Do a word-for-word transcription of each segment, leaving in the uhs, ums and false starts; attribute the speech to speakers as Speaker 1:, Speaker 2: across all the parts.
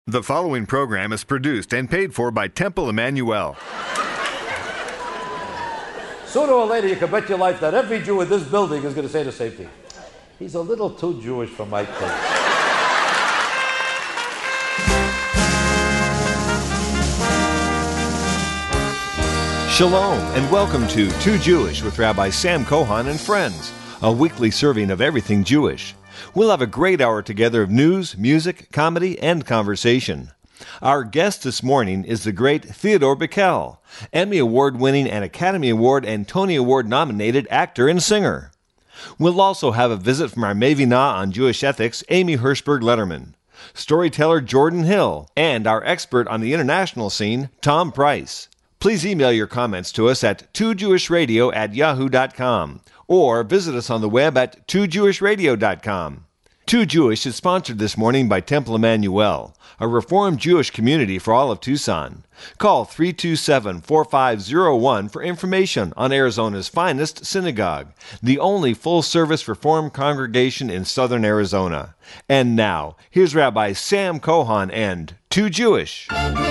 Speaker 1: The following program is produced and paid for by Temple Emmanuel.
Speaker 2: Sooner or later, you can bet your life that every Jew in this building is going to say the same thing. He's a little too Jewish for my taste.
Speaker 3: Shalom, and welcome to Too Jewish with Rabbi Sam Kohan and friends, a weekly serving of everything Jewish. We'll have a great hour together of news, music, comedy, and conversation. Our guest this morning is the great Theodore Bikel, Emmy Award-winning and Academy Award and Tony Award-nominated actor and singer. We'll also have a visit from our Mevinah on Jewish ethics, Amy Hirschberg-Letterman, storyteller Jordan Hill, and our expert on the international scene, Tom Price. Please email your comments to us at two jewish radio at yahoo dot com or visit us on the web at two jewish radio dot com. Too Jewish is sponsored this morning by Temple Emmanuel, a Reformed Jewish community for all of Tucson. Call three two seven, four five zero one for information on Arizona's finest synagogue, the only full-service Reformed congregation in southern Arizona. And now, here's Rabbi Sam Kohan and Too Jewish.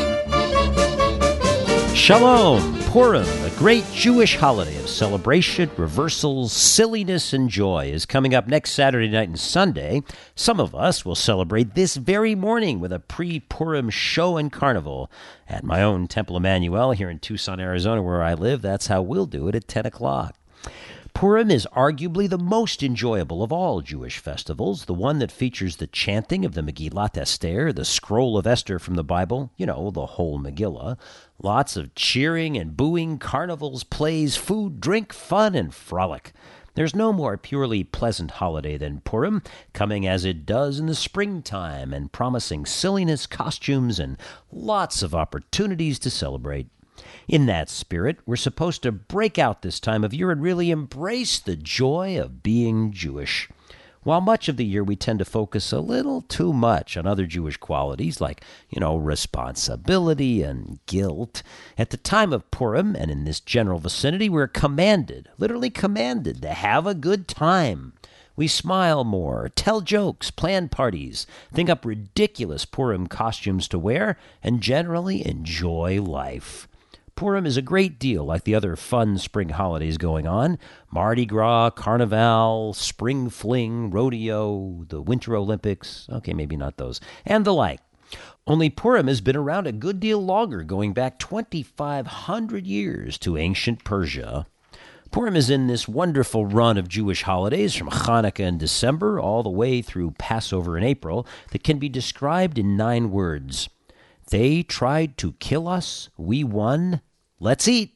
Speaker 4: Shalom, Purim, a great Jewish holiday of celebration, reversals, silliness, and joy, is coming up next Saturday night and Sunday. Some of us will celebrate this very morning with a pre-Purim show and carnival at my own Temple Emmanuel here in Tucson, Arizona, where I live. That's how we'll do it at ten o'clock. Purim is arguably the most enjoyable of all Jewish festivals, the one that features the chanting of the Megillat Esther, the scroll of Esther from the Bible, you know, the whole Megillah. Lots of cheering and booing, carnivals, plays, food, drink, fun, and frolic. There's no more purely pleasant holiday than Purim, coming as it does in the springtime and promising silliness, costumes, and lots of opportunities to celebrate. In that spirit, we're supposed to break out this time of year and really embrace the joy of being Jewish. While much of the year we tend to focus a little too much on other Jewish qualities like, you know, responsibility and guilt, at the time of Purim and in this general vicinity, we're commanded, literally commanded, to have a good time. We smile more, tell jokes, plan parties, think up ridiculous Purim costumes to wear, and generally enjoy life. Purim is a great deal like the other fun spring holidays going on. Mardi Gras, Carnival, Spring Fling, Rodeo, the Winter Olympics, okay, maybe not those, and the like. Only Purim has been around a good deal longer, going back twenty-five hundred years to ancient Persia. Purim is in this wonderful run of Jewish holidays from Hanukkah in December all the way through Passover in April that can be described in nine words. They tried to kill us, we won. Let's eat.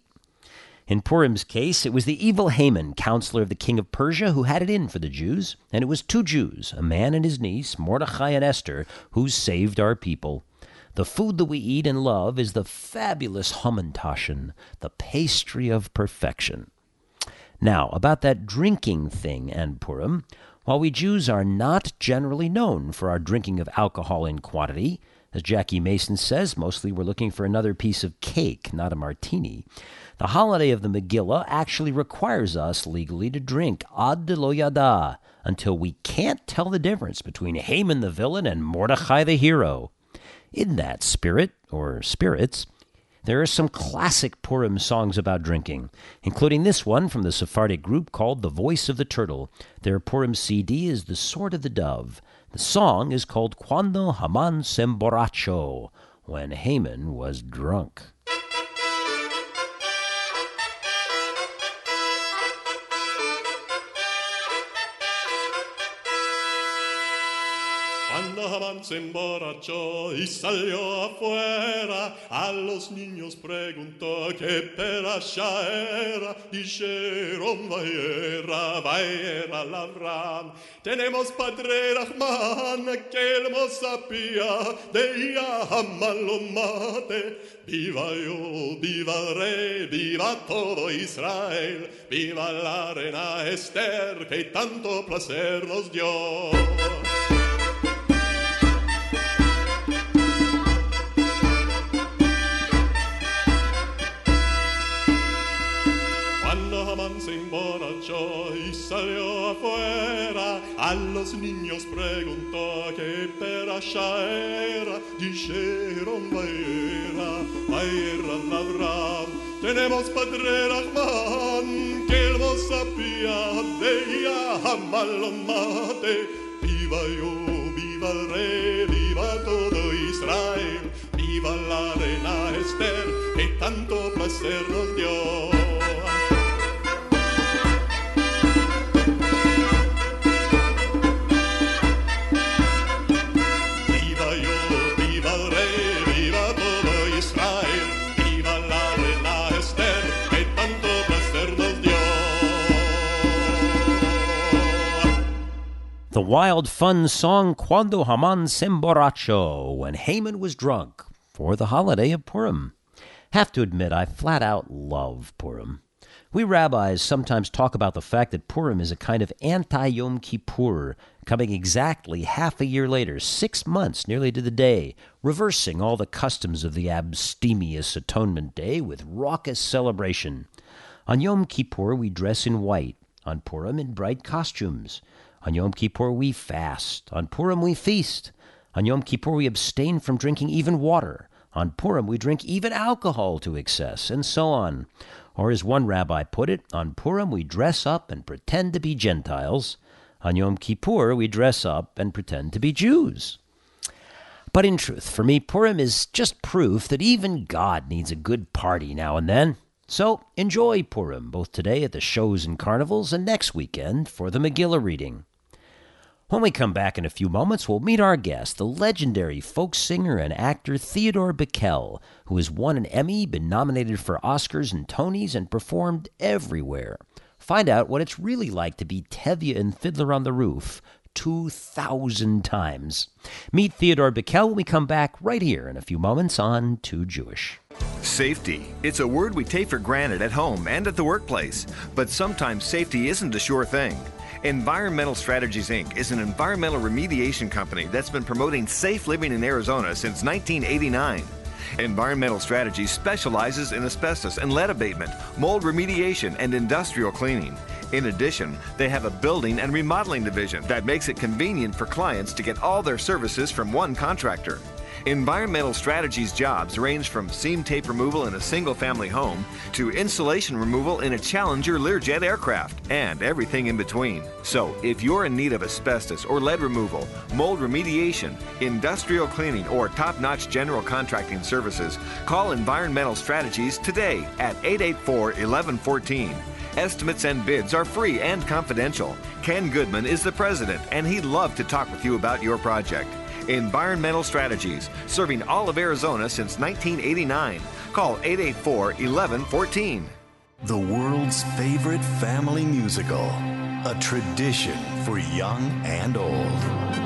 Speaker 4: In Purim's case, it was the evil Haman, counselor of the king of Persia, who had it in for the Jews, and it was two Jews, a man and his niece, Mordechai and Esther, who saved our people. The food that we eat and love is the fabulous Hamantaschen, the pastry of perfection. Now, about that drinking thing and Purim, while we Jews are not generally known for our drinking of alcohol in quantity, as Jackie Mason says, mostly we're looking for another piece of cake, not a martini. The holiday of the Megillah actually requires us legally to drink ad lo yada, until we can't tell the difference between Haman the villain and Mordechai the hero. In that spirit, or spirits, there are some classic Purim songs about drinking, including this one from the Sephardic group called The Voice of the Turtle. Their Purim C D is The Sword of the Dove. The song is called Cuando Haman se emborrachó, when Haman was drunk.
Speaker 5: Cuando Haman se emborrachó y salió afuera, a los niños preguntó qué perasha era. Dijeron, vayera, vayera Lavram. Tenemos padre Rahman, aquel mozapía, de ella Haman lo mate. Viva yo, viva el rey, viva todo Israel, viva la reina Esther, que tanto placer nos dio. Haman se emborrachó y salió afuera, a a los niños preguntó que perasha era, dijeron Vayera, Vayera Abraham. Tenemos Padre Rahman, que él vos apiade y amalo mate. Viva yo, viva el rey, viva todo Israel, viva la reina Esther, que tanto placer nos dio.
Speaker 4: The wild, fun song Cuando Haman se emborrachó, when Haman was drunk, for the holiday of Purim. Have to admit, I flat out love Purim. We rabbis sometimes talk about the fact that Purim is a kind of anti-Yom Kippur, coming exactly half a year later, six months nearly to the day, reversing all the customs of the abstemious Atonement Day with raucous celebration. On Yom Kippur, we dress in white. On Purim, in bright costumes. On Yom Kippur, we fast. On Purim, we feast. On Yom Kippur, we abstain from drinking even water. On Purim, we drink even alcohol to excess, and so on. Or as one rabbi put it, on Purim, we dress up and pretend to be Gentiles. On Yom Kippur, we dress up and pretend to be Jews. But in truth, for me, Purim is just proof that even God needs a good party now and then. So enjoy Purim, both today at the shows and carnivals and next weekend for the Megillah reading. When we come back in a few moments, we'll meet our guest, the legendary folk singer and actor Theodore Bikel, who has won an Emmy, been nominated for Oscars and Tonys, and performed everywhere. Find out what it's really like to be Tevye in Fiddler on the Roof two thousand times. Meet Theodore Bikel when we come back right here in a few moments on Too Jewish.
Speaker 1: Safety. It's a word we take for granted at home and at the workplace, but sometimes safety isn't a sure thing. Environmental Strategies, Incorporated is an environmental remediation company that's been promoting safe living in Arizona since nineteen eighty-nine. Environmental Strategies specializes in asbestos and lead abatement, mold remediation, and industrial cleaning. In addition, they have a building and remodeling division that makes it convenient for clients to get all their services from one contractor. Environmental Strategies jobs range from seam tape removal in a single-family home to insulation removal in a Challenger Learjet aircraft and everything in between. So, if you're in need of asbestos or lead removal, mold remediation, industrial cleaning, or top-notch general contracting services, call Environmental Strategies today at eight eight four, one one one four. Estimates and bids are free and confidential. Ken Goodman is the president, and he'd love to talk with you about your project. Environmental Strategies, serving all of Arizona since nineteen eighty-nine. Call eight eight four, one one one four.
Speaker 6: The world's favorite family musical, a tradition for young and old.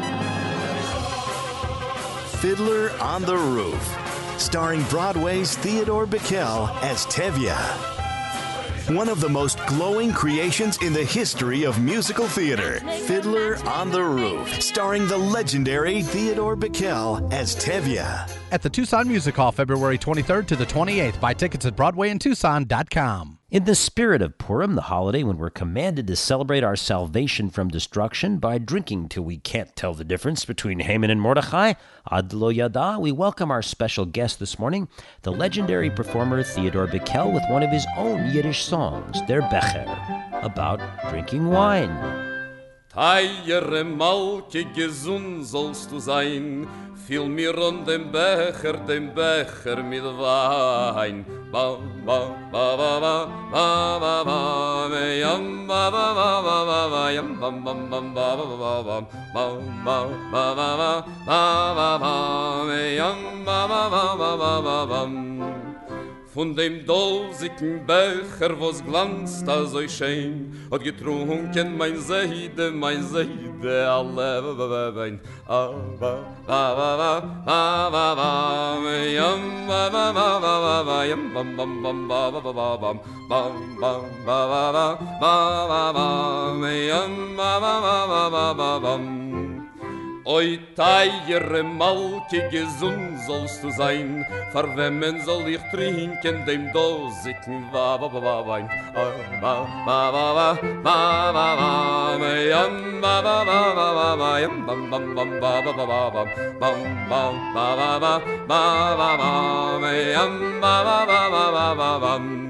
Speaker 6: Fiddler on the Roof, starring Broadway's Theodore Bikel as Tevye. One of the most glowing creations in the history of musical theater, Fiddler on the Roof, starring the legendary Theodore Bikel as Tevye.
Speaker 7: At the Tucson Music Hall, February twenty-third to the twenty-eighth. Buy tickets at broadway in tucson dot com.
Speaker 4: In the spirit of Purim, the holiday when we're commanded to celebrate our salvation from destruction by drinking till we can't tell the difference between Haman and Mordechai, Ad lo yada, we welcome our special guest this morning, the legendary performer Theodore Bikel, with one of his own Yiddish songs, Der Becher, about drinking wine.
Speaker 8: Teire Malke, gesund sollst du sein, fiel mir an dem Becher, dem Becher mit Wein. Ba, ba, ba, ba, ba, ba, ba, ba, me, yam, ba, ba, ba, ba, ba, ba, yam, bam, bam, bam, ba, ba, ba, ba, ba, ba, ba, ba, ba, ba, ba, ba, me, yam, ba, ba, ba, ba, ba, ba, bam. Von dem dolsigen Becher, wo's glanzt also schön, hat getrunken mein Seide, mein Seide, alle Wein. Ah, ba, ba, ba, ba, ba, ba, yam, ba, ba, ba, ba, ba, yam, bam, bam, bam, ba, ba, ba, ba, bam, bam, bam, ba, ba, ba, ba, ba, ba, yam, ba, ba, ba, ba, ba, ba, bam. Oi teire Malke, gesund sollst du sein, verwemmen soll ich trinken dem dosigen Wein. Ba ba ba ba ba ba ba ba yam ba ba ba ba ba yam bam bam bam ba ba ba ba bam bam bam ba ba ba ba ba ba yam ba ba ba ba ba bam.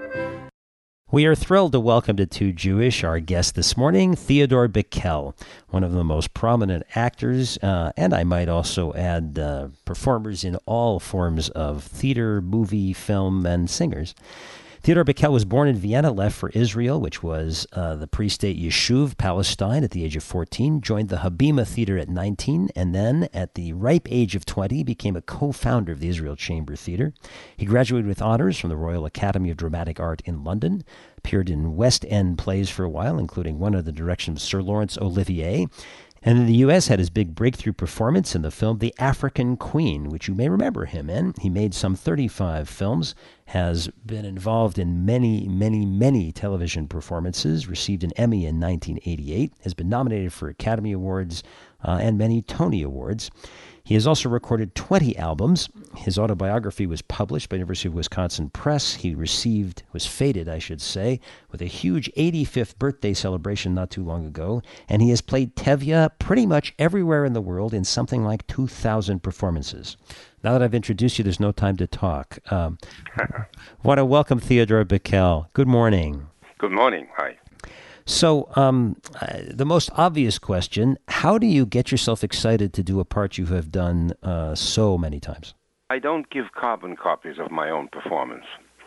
Speaker 4: We are thrilled to welcome to Too Jewish our guest this morning, Theodore Bikel, one of the most prominent actors, uh, and I might also add uh, performers in all forms of theater, movie, film, and singers. Theodore Bikel was born in Vienna, left for Israel, which was uh, the pre-state Yishuv, Palestine, at the age of fourteen, joined the Habima Theater at nineteen, and then, at the ripe age of twenty, became a co-founder of the Israel Chamber Theater. He graduated with honors from the Royal Academy of Dramatic Art in London, appeared in West End plays for a while, including one under the direction of Sir Laurence Olivier, and in the U S had his big breakthrough performance in the film The African Queen, which you may remember him in. He made some thirty-five films, has been involved in many, many, many television performances, received an Emmy in nineteen eighty-eight, has been nominated for Academy Awards uh, and many Tony Awards. He has also recorded twenty albums. His autobiography was published by University of Wisconsin Press. He received, was fated, I should say, with a huge eighty-fifth birthday celebration not too long ago. And he has played Tevye pretty much everywhere in the world in something like two thousand performances. Now that I've introduced you, there's no time to talk. Um, want to welcome Theodore Bikel. Good morning.
Speaker 9: Good morning. Hi.
Speaker 4: So um, uh, the most obvious question, how do you get yourself excited to do a part you have done uh, so many times?
Speaker 9: I don't give carbon copies of my own performance.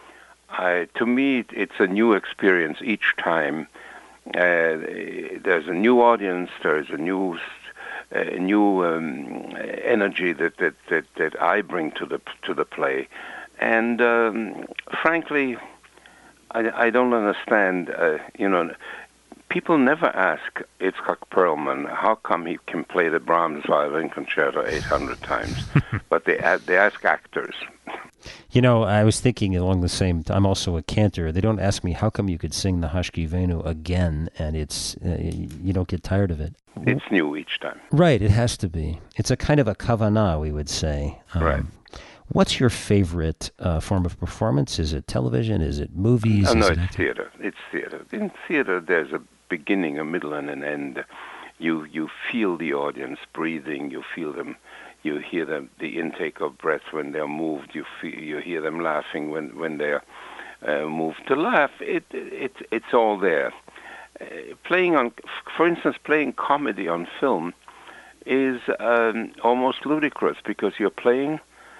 Speaker 9: I, to me, it's a new experience each time. Uh, there's a new audience, there's a new uh, new um, energy that, that, that, that I bring to the, to the play. And um, frankly, I, I don't understand, uh, you know, people never ask Itzhak Perlman how come he can play the Brahms Violin Concerto eight hundred times, but they add, they ask actors.
Speaker 4: You know, I was thinking along the same. I'm also a cantor. They don't ask me how come you could sing the Hashkivenu again, and it's uh, you don't get tired of it.
Speaker 9: It's new each time.
Speaker 4: Right, it has to be. It's a kind of a kavanah, we would say. Um,
Speaker 9: right.
Speaker 4: What's your favorite uh, form of performance? Is it television? Is it movies?
Speaker 9: Oh, no,
Speaker 4: it
Speaker 9: it's theater. It's theater. In theater, there's a beginning, a middle, and an end. You you feel the audience breathing. You feel them. You hear them, the intake of breath when they're moved. You feel, you hear them laughing when when they're uh, moved to laugh. It it it's all there. Uh, playing on, for instance, playing comedy on film is um, almost ludicrous because you're playing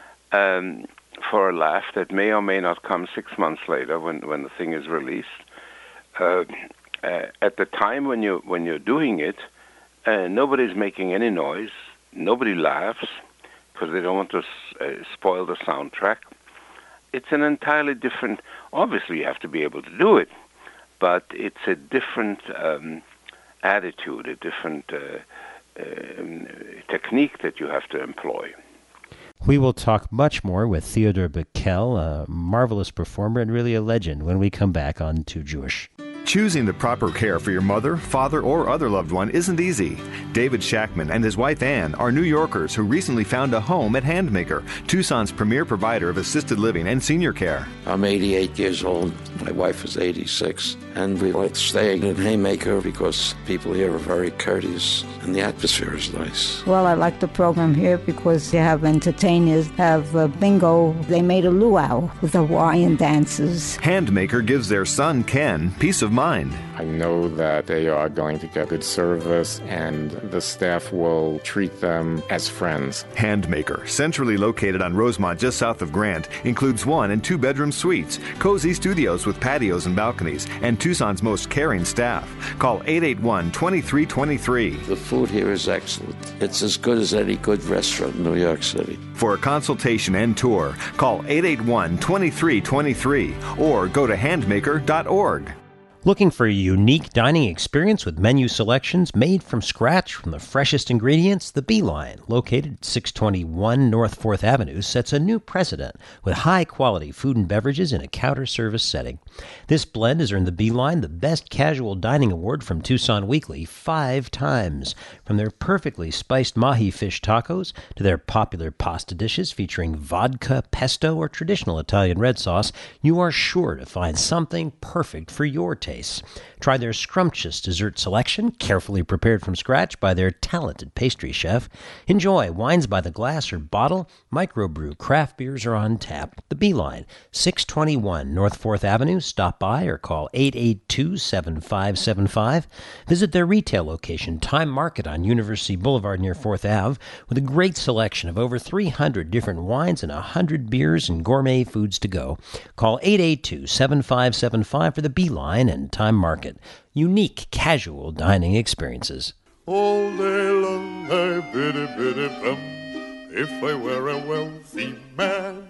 Speaker 9: um, for a laugh that may or may not come six months later when when the thing is released. Uh, uh, at the time when you when you're doing it, uh, nobody's making any noise. Nobody laughs because they don't want to uh, spoil the soundtrack. It's an entirely different. Obviously, you have to be able to do it, but it's a different um, attitude, a different uh, um, technique that you have to employ.
Speaker 4: We will talk much more with Theodore Bikel, a marvelous performer and really a legend, when we come back on Too Jewish.
Speaker 1: Choosing the proper care for your mother, father, or other loved one isn't easy. David Shackman and his wife Ann are New Yorkers who recently found a home at Handmaker, Tucson's premier provider of assisted living and senior care.
Speaker 10: I'm eighty-eight years old. My wife is eighty-six. And we like staying at Handmaker because people here are very courteous and the atmosphere is nice.
Speaker 11: Well, I like the program here because they have entertainers, have uh, bingo. They made a luau with Hawaiian dances.
Speaker 1: Handmaker gives their son, Ken, peace of mind.
Speaker 12: I know that they are going to get good service and the staff will treat them as friends.
Speaker 1: Handmaker, centrally located on Rosemont just south of Grant, includes one and two bedroom suites, cozy studios with patios and balconies, and Tucson's most caring staff. Call eight eight one, two three two three.
Speaker 10: The food here is excellent. It's as good as any good restaurant in New York City.
Speaker 1: For a consultation and tour, call eight eight one, two three two three or go to handmaker dot org.
Speaker 4: Looking for a unique dining experience with menu selections made from scratch from the freshest ingredients? The Beeline, located at six twenty-one North fourth Avenue, sets a new precedent with high-quality food and beverages in a counter-service setting. This blend has earned the Beeline the Best Casual Dining Award from Tucson Weekly five times. From their perfectly spiced mahi fish tacos to their popular pasta dishes featuring vodka, pesto, or traditional Italian red sauce, you are sure to find something perfect for your taste. Try their scrumptious dessert selection, carefully prepared from scratch by their talented pastry chef. Enjoy wines by the glass or bottle. Microbrew craft beers are on tap. The Beeline, six twenty-one North fourth Avenue. Stop by or call eight eight two, seven five seven five. Visit their retail location, Time Market on University Boulevard near fourth Avenue, with a great selection of over three hundred different wines and one hundred beers and gourmet foods to go. Call eight eight two, seven five seven five for the Beeline and Time Market. Unique casual dining experiences.
Speaker 5: All day long I biddy biddy bum. If I were a wealthy man,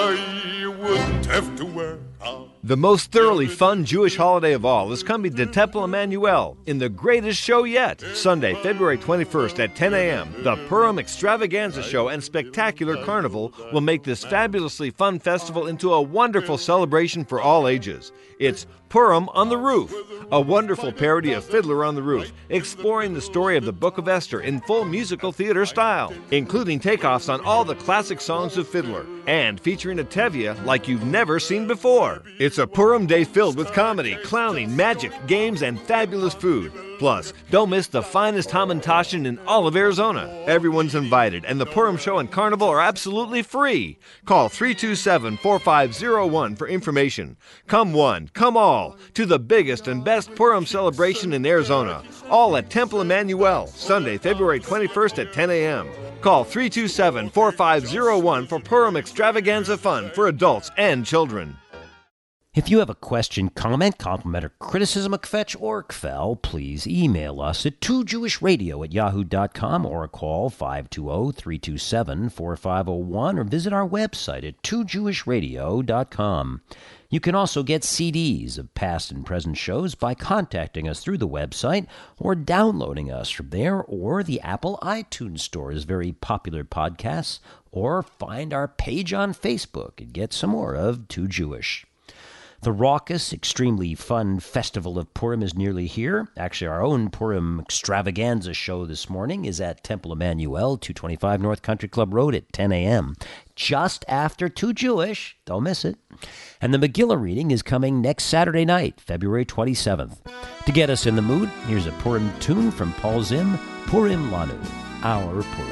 Speaker 5: I wouldn't have to work.
Speaker 3: The most thoroughly fun Jewish holiday of all is coming to Temple Emmanuel in the greatest show yet. Sunday, February twenty-first at ten a.m., the Purim Extravaganza Show and Spectacular Carnival will make this fabulously fun festival into a wonderful celebration for all ages. It's Purim on the Roof, a wonderful parody of Fiddler on the Roof, exploring the story of the Book of Esther in full musical theater style, including takeoffs on all the classic songs of Fiddler, and featuring a Tevye like you've never seen before. It's a Purim day filled with comedy, clowning, magic, games, and fabulous food. Plus, don't miss the finest hamantashen in all of Arizona. Everyone's invited, and the Purim Show and Carnival are absolutely free. Call three two seven, four five zero one for information. Come one, come all, to the biggest and best Purim celebration in Arizona. All at Temple Emmanuel, Sunday, February twenty-first at ten a.m. Call three two seven, four five zero one for Purim Extravaganza fun for adults and children.
Speaker 4: If you have a question, comment, compliment, or criticism of Kvetch or Kvel, please email us at two jewish radio at yahoo dot com or call five two zero, three two seven, four five zero one or visit our website at two jewish radio dot com. You can also get C Ds of past and present shows by contacting us through the website or downloading us from there, or the Apple iTunes Store's very popular podcasts, or find our page on Facebook and get some more of Too Jewish. The raucous, extremely fun Festival of Purim is nearly here. Actually, our own Purim Extravaganza show this morning is at Temple Emmanuel, two twenty-five North Country Club Road at ten a.m., just after Too Jewish. Don't miss it. And the Megillah reading is coming next Saturday night, February twenty-seventh. To get us in the mood, here's a Purim tune from Paul Zim, Purim Lanu, our Purim.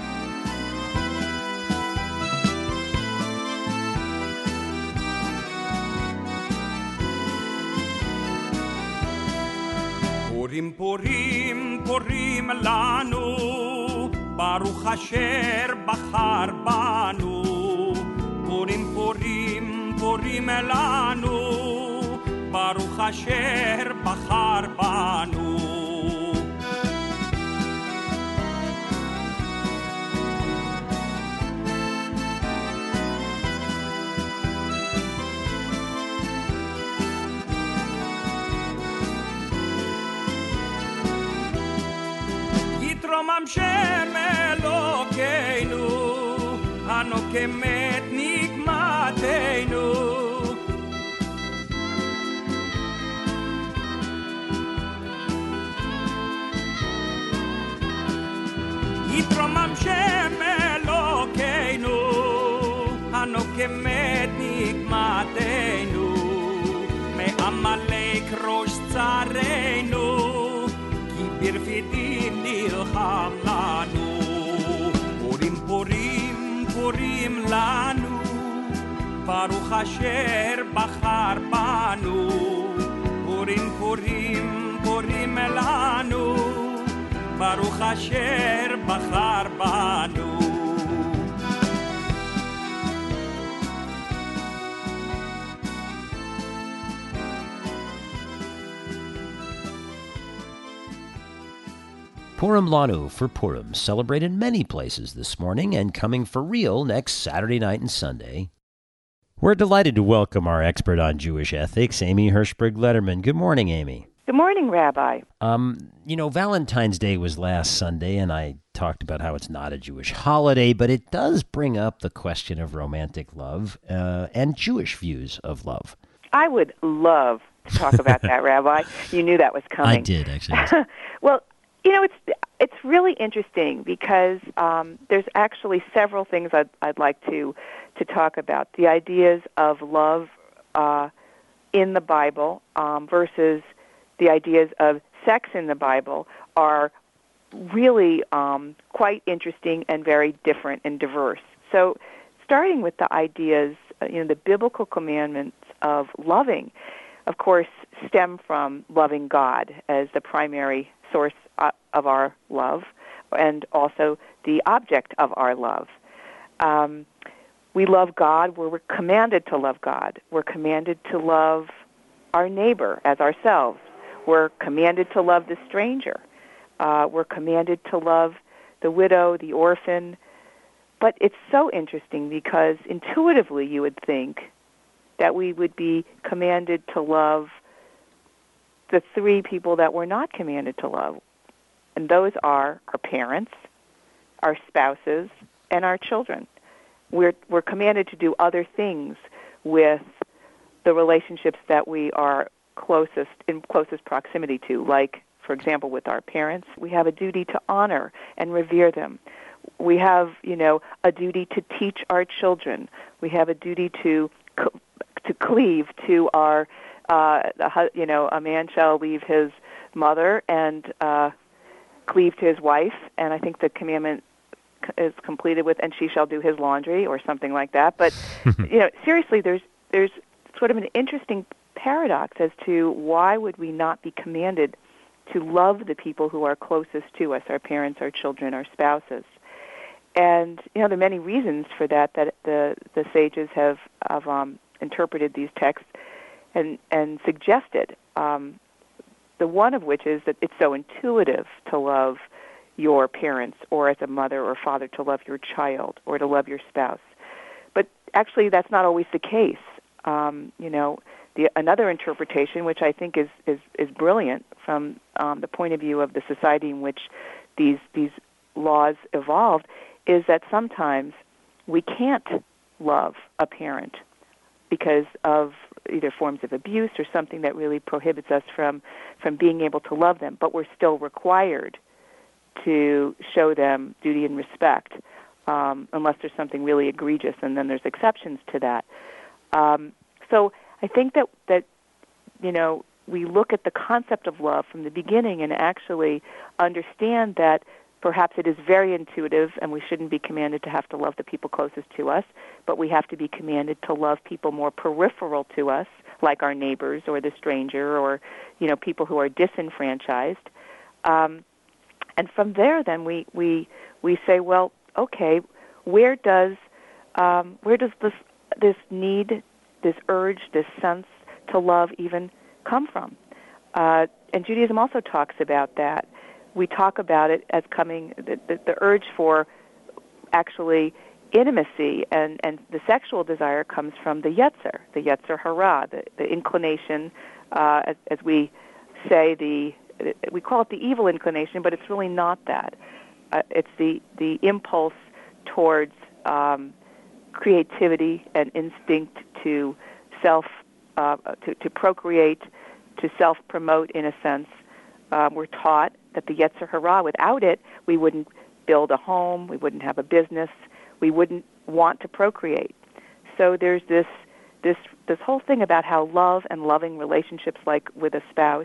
Speaker 13: Purim, Purim, Purim lanu, Baruch Asher bachar banu. Purim, Purim, Purim lanu, Baruch Asher bachar banu. Yitrom Hashem Elokeinu, Hanokem et nikmateinu. Yitrom Hashem Elokeinu, Hanokem et nikmateinu. Me'amalek rosh tzareinu, Birfidim nilcham lanu. Purim, Purim, Purim lanu, Baruch Asher bachar banu. Purim, Purim, Purim lanu, Baruch Asher bachar banu.
Speaker 4: Purim Lanu for Purim, celebrated many places this morning and coming for real next Saturday night and Sunday. We're delighted to welcome our expert on Jewish ethics, Amy Hershberg-Letterman. Good morning, Amy.
Speaker 14: Good morning, Rabbi.
Speaker 4: Um, you know, Valentine's Day was last Sunday, and I talked about how it's not a Jewish holiday, but it does bring up the question of romantic love uh, and Jewish views of love.
Speaker 14: I would love to talk about that, Rabbi. You knew that was coming.
Speaker 4: I did, actually.
Speaker 14: Well, you know, it's it's really interesting because um, there's actually several things I'd, I'd like to to talk about. The ideas of love uh, in the Bible um, versus the ideas of sex in the Bible are really um, quite interesting and very different and diverse. So starting with the ideas, you know, the biblical commandments of loving, of course, stem from loving God as the primary source of our love and also the object of our love. Um, we love God. We're commanded to love God. We're commanded to love our neighbor as ourselves. We're commanded to love the stranger. Uh, we're commanded to love the widow, the orphan. But it's so interesting because intuitively you would think that we would be commanded to love the three people that we're not commanded to love. And those are our parents, our spouses, and our children. We're, we're commanded to do other things with the relationships that we are closest in closest proximity to, like, for example, with our parents. We have a duty to honor and revere them. We have, you know, a duty to teach our children. We have a duty to to cleave to our, uh, you know, a man shall leave his mother and uh, cleave to his wife, and I think the commandment is completed with, and she shall do his laundry, or something like that. But, you know, seriously, there's there's sort of an interesting paradox as to why would we not be commanded to love the people who are closest to us, our parents, our children, our spouses. And, you know, there are many reasons for that, that the, the sages have, have um, interpreted these texts and, and suggested, um, the one of which is that it's so intuitive to love your parents, or as a mother or father to love your child, or to love your spouse. But actually that's not always the case. Um, you know, the, another interpretation, which I think is, is, is brilliant from um, the point of view of the society in which these these laws evolved, is that sometimes we can't love a parent because of either forms of abuse or something that really prohibits us from, from being able to love them, but we're still required to show them duty and respect, um, unless there's something really egregious, and then there's exceptions to that. Um, so I think that, that, you know, we look at the concept of love from the beginning and actually understand that perhaps it is very intuitive and we shouldn't be commanded to have to love the people closest to us, but we have to be commanded to love people more peripheral to us, like our neighbors or the stranger or, you know, people who are disenfranchised. Um, and from there, then, we, we, we say, well, okay, where does, um, where does this, this need, this urge, this sense to love even come from? Uh, and Judaism also talks about that. We talk about it as coming, the, the, the urge for actually intimacy and, and the sexual desire comes from the Yetzer, the Yetzer Hara, the, the inclination, uh, as, as we say, the we call it the evil inclination, but it's really not that. Uh, it's the, the impulse towards um, creativity and instinct to self, uh, to, to procreate, to self-promote in a sense. Um, we're taught that the Yetzer Hara, without it, we wouldn't build a home, we wouldn't have a business, we wouldn't want to procreate. So there's this this this whole thing about how love and loving relationships, like with a spouse,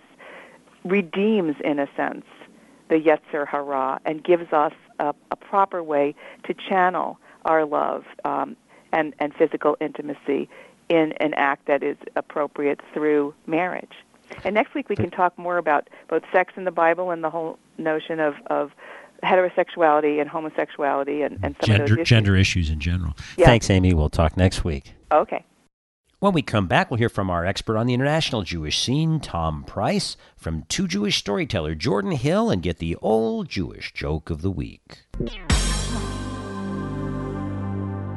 Speaker 14: redeems, in a sense, the Yetzer Hara and gives us a, a proper way to channel our love um, and, and physical intimacy in an act that is appropriate through marriage. And next week we can talk more about both sex in the Bible and the whole notion of, of heterosexuality and homosexuality and, and some
Speaker 4: gender,
Speaker 14: of those issues.
Speaker 4: Gender issues in general.
Speaker 14: Yeah.
Speaker 4: Thanks, Amy. We'll talk next week.
Speaker 14: Okay.
Speaker 4: When we come back, we'll hear from our expert on the international Jewish scene, Tom Price, from Two Jewish Storyteller Jordan Hill, and get the old Jewish joke of the week.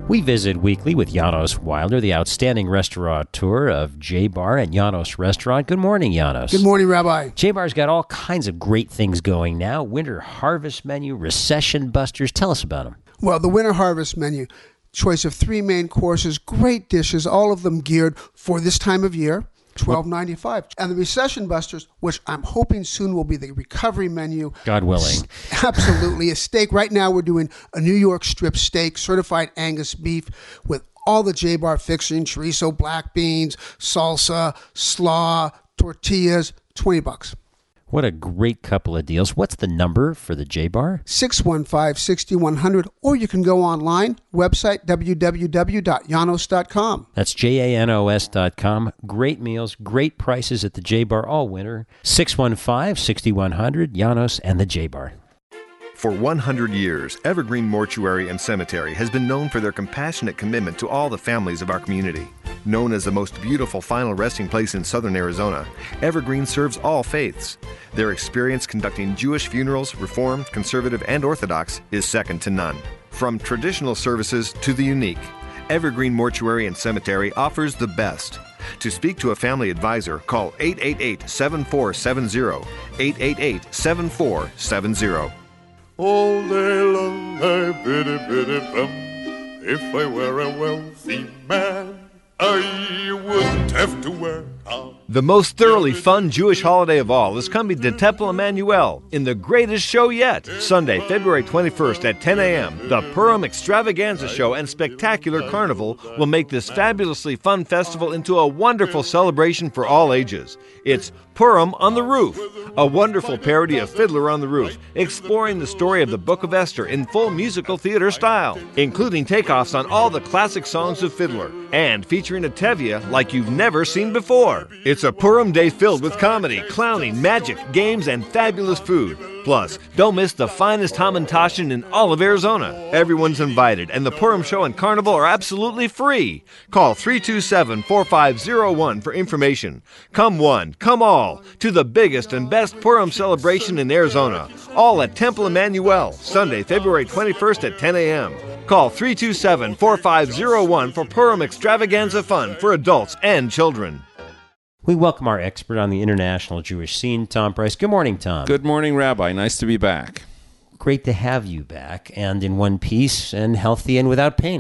Speaker 4: We visit weekly with Janos Wilder, the outstanding restaurateur of J-Bar and Janos Restaurant. Good morning, Janos.
Speaker 15: Good morning, Rabbi.
Speaker 4: J-Bar's got all kinds of great things going now. Winter harvest menu, recession busters. Tell us about them.
Speaker 15: Well, the winter harvest menu, choice of three main courses, great dishes, all of them geared for this time of year. twelve ninety-five. And the Recession Busters, which I'm hoping soon will be the recovery menu.
Speaker 4: God willing.
Speaker 15: Absolutely. A steak. Right now we're doing a New York strip steak, certified Angus beef with all the J-Bar fixing, chorizo, black beans, salsa, slaw, tortillas, twenty bucks.
Speaker 4: What a great couple of deals. What's the number for the J-Bar?
Speaker 15: six one five, six one zero zero, or you can go online, website w w w dot janos dot com.
Speaker 4: That's J A N O S dot com. Great meals, great prices at the J-Bar all winter. six one five, six one zero zero, Janos and the J-Bar.
Speaker 1: For one hundred years, Evergreen Mortuary and Cemetery has been known for their compassionate commitment to all the families of our community. Known as the most beautiful final resting place in southern Arizona, Evergreen serves all faiths. Their experience conducting Jewish funerals, Reformed, Conservative, and Orthodox, is second to none. From traditional services to the unique, Evergreen Mortuary and Cemetery offers the best. To speak to a family advisor, call eight eight eight, seven four seven zero, eight eight eight, seven four seven zero.
Speaker 5: All day long I biddy biddy bum. If I were a wealthy man, I wouldn't have to work.
Speaker 3: The most thoroughly fun Jewish holiday of all is coming to Temple Emmanuel in the greatest show yet. Sunday, February twenty-first at ten a.m. The Purim Extravaganza Show and Spectacular Carnival will make this fabulously fun festival into a wonderful celebration for all ages. It's Purim on the Roof, a wonderful parody of Fiddler on the Roof, exploring the story of the Book of Esther in full musical theater style, including takeoffs on all the classic songs of Fiddler, and featuring a Tevye like you've never seen before. It's a Purim day filled with comedy, clowning, magic, games, and fabulous food. Plus, don't miss the finest hamantashen in all of Arizona. Everyone's invited, and the Purim Show and Carnival are absolutely free. Call three two seven, four five zero one for information. Come one, come all, to the biggest and best Purim celebration in Arizona. All at Temple Emmanuel, Sunday, February twenty-first at ten a.m. Call three two seven, four five zero one for Purim Extravaganza fun for adults and children.
Speaker 4: We welcome our expert on the international Jewish scene, Tom Price. Good morning, Tom.
Speaker 16: Good morning, Rabbi. Nice to be back.
Speaker 4: Great to have you back, and in one piece, and healthy and without pain.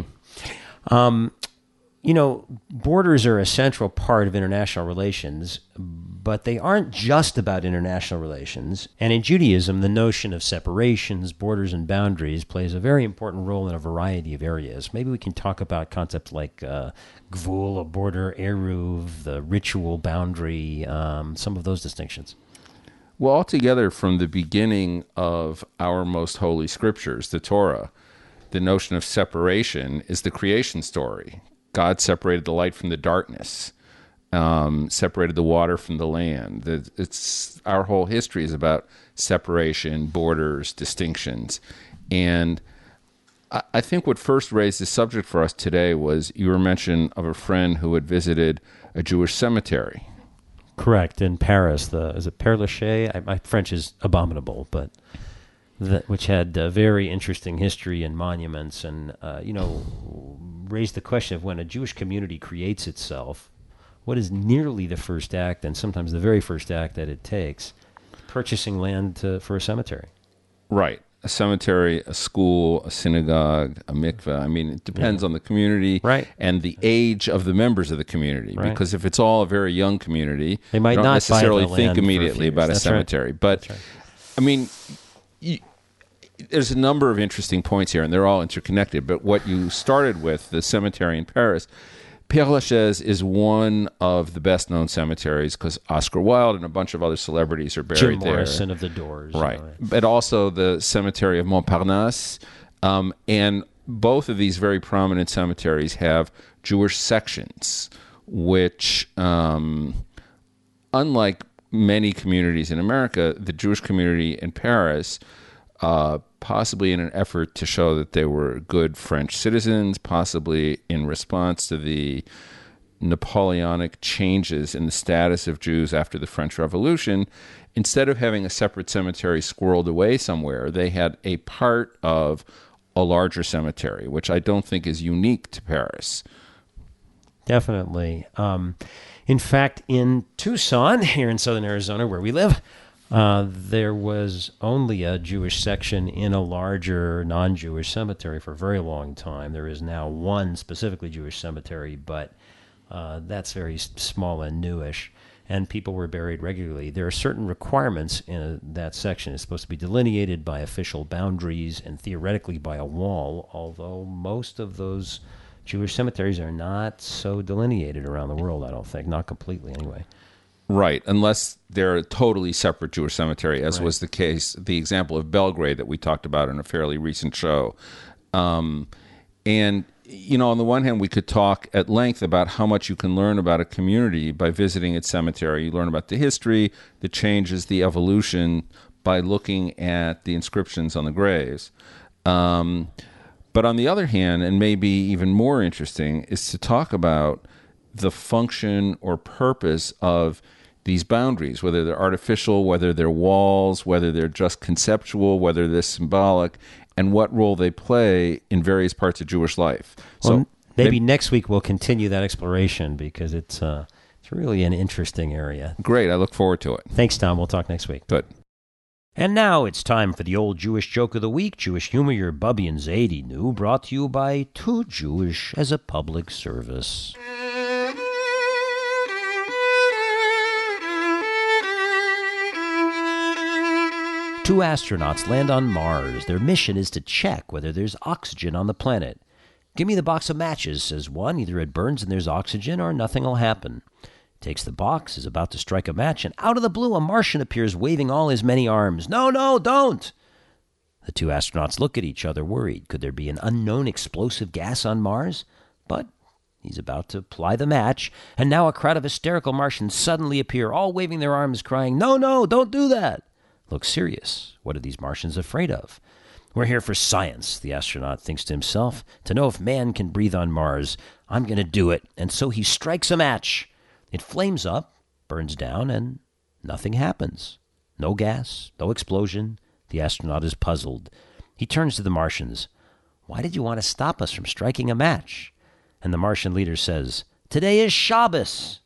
Speaker 4: Um, you know, borders are a central part of international relations, but they aren't just about international relations. And in Judaism, the notion of separations, borders, and boundaries plays a very important role in a variety of areas. Maybe we can talk about concepts like uh, gvul, a border, eruv, the ritual boundary, um, some of those distinctions.
Speaker 16: Well, altogether, from the beginning of our most holy scriptures, the Torah, the notion of separation is the creation story. God separated the light from the darkness, um, separated the water from the land. It's our whole history is about separation, borders, distinctions. And I, I think what first raised the subject for us today was your mention of a friend who had visited a Jewish cemetery.
Speaker 4: Correct, in Paris. The is it Père Lachaise? I, my French is abominable, but that, which had a very interesting history and monuments, and uh, you know, raised the question of when a Jewish community creates itself, what is nearly the first act, and sometimes the very first act that it takes, purchasing land to, for a cemetery.
Speaker 16: Right. A cemetery, a school, a synagogue, a mikveh. I mean, it depends yeah. on the community
Speaker 4: right.
Speaker 16: and the age of the members of the community.
Speaker 4: Right.
Speaker 16: Because if it's all a very young community,
Speaker 4: they might
Speaker 16: you don't
Speaker 4: not
Speaker 16: necessarily
Speaker 4: buy the
Speaker 16: think
Speaker 4: land
Speaker 16: immediately about
Speaker 4: That's
Speaker 16: a cemetery.
Speaker 4: Right.
Speaker 16: But,
Speaker 4: right.
Speaker 16: I mean, you, there's a number of interesting points here, and they're all interconnected. But what you started with, the cemetery in Paris, Père Lachaise is one of the best-known cemeteries because Oscar Wilde and a bunch of other celebrities are buried
Speaker 4: Jim
Speaker 16: there.
Speaker 4: Morrison of the Doors.
Speaker 16: Right.
Speaker 4: right.
Speaker 16: But also the cemetery of Montparnasse. Um, and both of these very prominent cemeteries have Jewish sections, which, um, unlike many communities in America, the Jewish community in Paris, uh, possibly in an effort to show that they were good French citizens, possibly in response to the Napoleonic changes in the status of Jews after the French Revolution, instead of having a separate cemetery squirreled away somewhere, they had a part of a larger cemetery, which I don't think is unique to Paris.
Speaker 4: Definitely. Um, in fact, in Tucson, here in southern Arizona, where we live, uh, there was only a Jewish section in a larger non-Jewish cemetery for a very long time. There is now one specifically Jewish cemetery, but uh, that's very small and newish, and people were buried regularly. There are certain requirements in a, that section. It's supposed to be delineated by official boundaries and theoretically by a wall, although most of those Jewish cemeteries are not so delineated around the world, I don't think. Not completely, anyway.
Speaker 16: Right, unless they're a totally separate Jewish cemetery, as right. was the case, the example of Belgrade that we talked about in a fairly recent show. Um, and, you know, on the one hand, we could talk at length about how much you can learn about a community by visiting its cemetery. You learn about the history, the changes, the evolution by looking at the inscriptions on the graves. Um But on the other hand, and maybe even more interesting, is to talk about the function or purpose of these boundaries, whether they're artificial, whether they're walls, whether they're just conceptual, whether they're symbolic, and what role they play in various parts of Jewish life.
Speaker 4: Well,
Speaker 16: so
Speaker 4: maybe
Speaker 16: maybe
Speaker 4: next week we'll continue that exploration because it's uh, it's really an interesting area.
Speaker 16: Great. I look forward to it.
Speaker 4: Thanks, Tom. We'll talk next week.
Speaker 16: Good.
Speaker 4: And now it's time for the old Jewish joke of the week, Jewish humor your Bubby and Zadie knew, brought to you by Too Jewish as a public service. Two astronauts land on Mars. Their mission is to check whether there's oxygen on the planet. Give me the box of matches, says one. Either it burns and there's oxygen or nothing will happen. Takes the box, is about to strike a match, and out of the blue a Martian appears waving all his many arms. No, no, don't! The two astronauts look at each other, worried. Could there be an unknown explosive gas on Mars? But he's about to apply the match, and now a crowd of hysterical Martians suddenly appear, all waving their arms, crying, No, no, don't do that! Look serious. What are these Martians afraid of? We're here for science, the astronaut thinks to himself, to know if man can breathe on Mars. I'm going to do it. And so he strikes a match. It flames up, burns down, and nothing happens. No gas, no explosion. The astronaut is puzzled. He turns to the Martians. Why did you want to stop us from striking a match? And the Martian leader says, Today is Shabbos.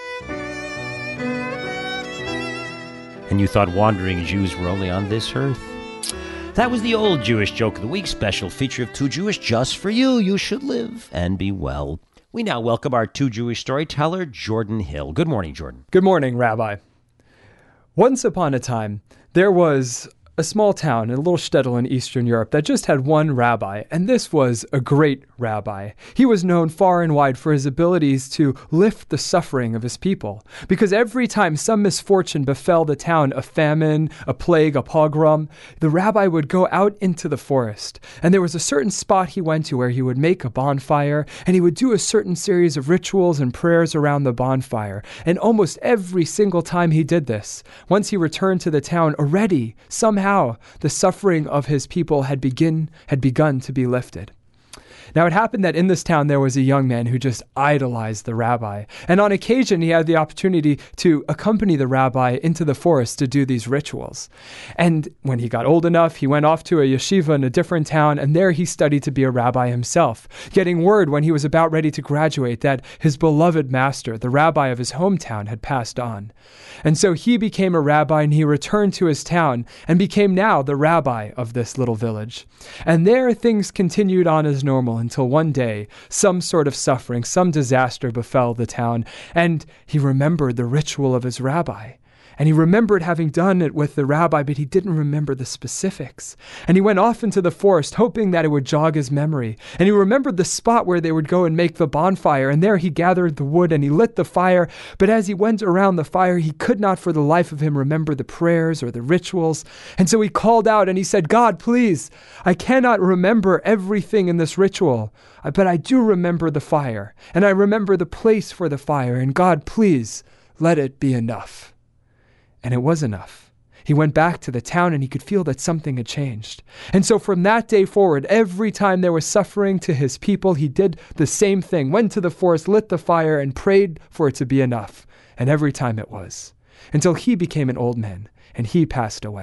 Speaker 4: And you thought wandering Jews were only on this earth? That was the old Jewish joke of the week, special feature of Too Jewish just for you. You should live and be well. We now welcome our Too Jewish storyteller, Jordan Hill. Good morning, Jordan.
Speaker 17: Good morning, Rabbi. Once upon a time, there was a small town in a little shtetl in Eastern Europe that just had one rabbi, and this was a great rabbi. He was known far and wide for his abilities to lift the suffering of his people, because every time some misfortune befell the town, a famine, a plague, a pogrom, the rabbi would go out into the forest, and there was a certain spot he went to where he would make a bonfire, and he would do a certain series of rituals and prayers around the bonfire, and almost every single time he did this, once he returned to the town, already, somehow, How the suffering of his people had begin had begun to be lifted. Now, it happened that in this town there was a young man who just idolized the rabbi. And on occasion, he had the opportunity to accompany the rabbi into the forest to do these rituals. And when he got old enough, he went off to a yeshiva in a different town, and there he studied to be a rabbi himself, getting word when he was about ready to graduate that his beloved master, the rabbi of his hometown, had passed on. And so he became a rabbi, and he returned to his town and became now the rabbi of this little village. And there things continued on as normal until one day some sort of suffering, some disaster befell the town, and he remembered the ritual of his rabbi. And he remembered having done it with the rabbi, but he didn't remember the specifics. And he went off into the forest, hoping that it would jog his memory. And he remembered the spot where they would go and make the bonfire. And there he gathered the wood and he lit the fire. But as he went around the fire, he could not for the life of him remember the prayers or the rituals. And so he called out and he said, God, please, I cannot remember everything in this ritual, but I do remember the fire. And I remember the place for the fire. And God, please, let it be enough. And it was enough. He went back to the town and he could feel that something had changed. And so from that day forward, every time there was suffering to his people, he did the same thing, went to the forest, lit the fire, and prayed for it to be enough. And every time it was. Until he became an old man and he passed away.